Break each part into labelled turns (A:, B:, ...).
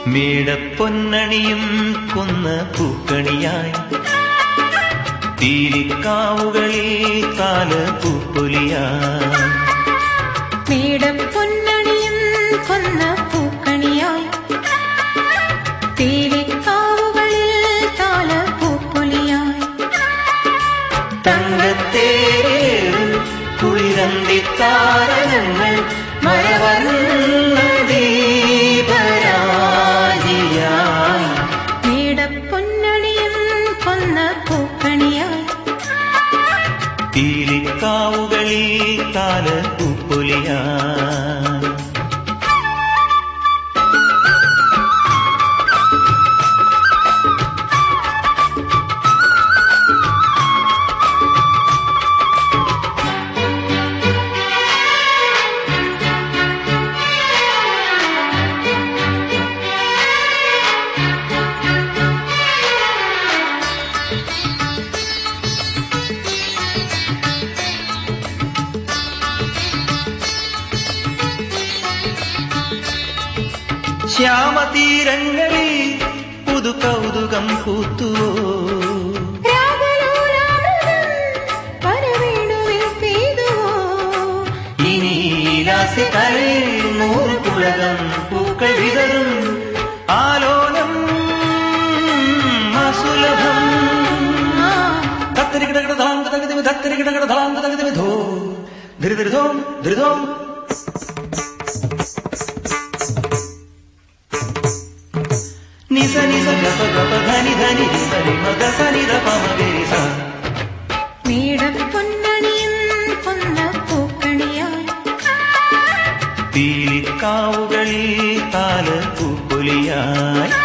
A: മേടപ്പൊന്നണിയും കൊന്ന പൂക്കണിയായി പീലിക്കാവുകളിൽ താലപ്പൂപ്പൊലിയായി.
B: മേടപ്പൊന്നണിയും കൊന്ന പൂക്കണിയായി പീലിക്കാവുകളിൽ താലപ്പൂപ്പൊലിയായി.
A: തങ്കത്തേരും കുളിരന്തിത്താരകങ്ങൾ മരവർണ്ണ ദീപരാജിയായി.
B: മേടപ്പൊന്നണിയും കൊന്ന പൂക്കണിയായി
A: പീലിക്കാവുകളിൽ താലപ്പൂപ്പൊലിയായി. ശ്യാമതീരങ്ങളിൽ പുതു കൗതുകം പൂത്തുവോ, ഇനി ലാസ്യകരയിൽ 100 പുളകം പൂക്കൾ വിതറും ആലോലം അസുലഭം. തത്തരികിടകിട ധളാങ്ക തകതിമി തത്തരികിടകിട ധളാങ്ക തകതിമി ധോ ധൃധൃധോം ധൃധോം. നിസ നിസ ഗപ ഗപ ധനി ധനി ധനി മഗ സനി ധ പമ ഗരി സ.
B: മേടപ്പൊന്നണിയും കൊന്ന പൂക്കണിയായി
A: പീലിക്കാവുകളിൽ താലപ്പൂപ്പൊലിയായി.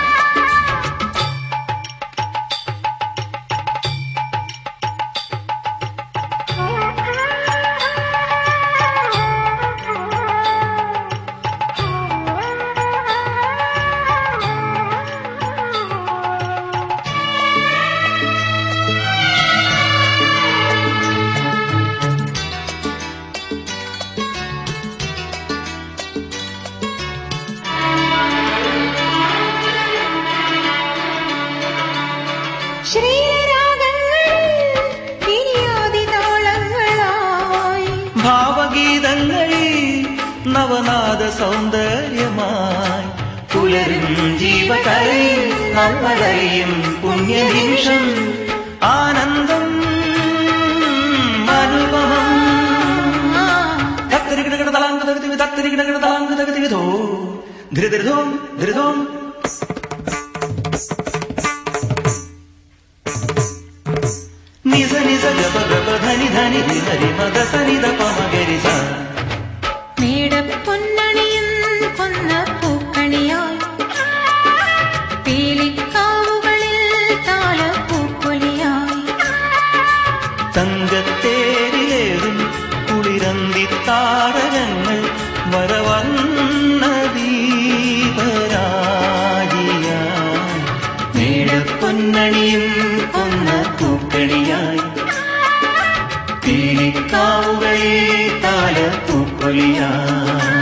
A: ഭാവഗീതങ്ങളിൽ നവനാദ സൗന്ദര്യമായി പുലരും ജീവകലയിൽ നമ്മളറിയും പുണ്യനിമിഷം ആനന്ദം അനുപമം. തത്തരികിടകിട തളാങ്ക തകതിമി തത്തരികിടകിട തളാങ്ക തകതിമി ധോ ധൃധൃധോം ധൃധോം. നിസ നിസ ഗപ ഗപ ധനി ധനി ധനി മഗ സനി ധ പമ ഗരി സ.
B: മേടപ്പൊന്നണിയും കൊന്ന പൂക്കണിയായി പീലിക്കാവുകളിൽ താലപ്പൂപ്പൊലിയായി.
A: തങ്കത്തേരിലേറും കുളിരന്തിത്താരകങ്ങൾ വരവർണ്ണ ദീപരാജിയായി. മേടപ്പൊന്നണിയും കൊന്ന പൂക്കണിയായി പീലിക്കാവുകളിൽ താലപ്പൂപ്പൊലിയായി.